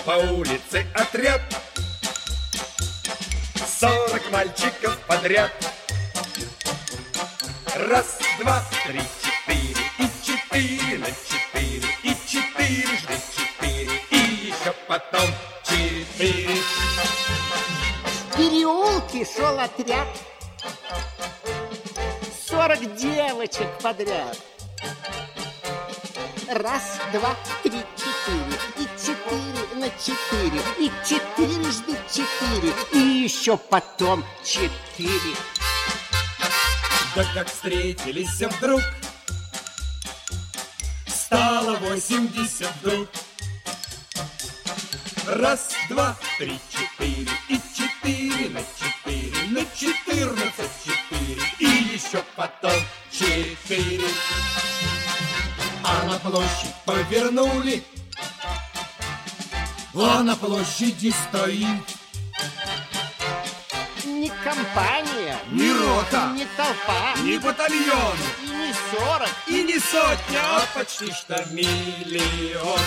по улице отряд, 40 мальчиков подряд. Раз, два, три, четыре, и 4 на 4, и 4 жды 4, и еще потом 4. В переулке шел отряд, 40 девочек подряд. Раз, два, три, 4, и 4 на 4, и 4 жды 4, и еще потом 4. Да как встретились вдруг, стало 80 вдруг. Раз, два, три, 4, и 4 на 4, на 14 4, и еще потом 4. А на площадь повернули, а на площади стоит Не компания, ни рота, не толпа, ни батальон, и не 40, и не сотня, а почти что миллион.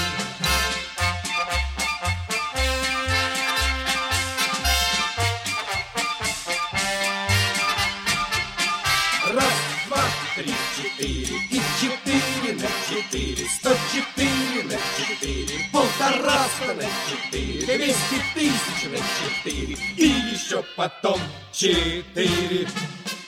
Раз, два, три, 4, и 4 на 4, 104 на 4, 150 на 4, 200 тысяч на 4, и еще потом 4.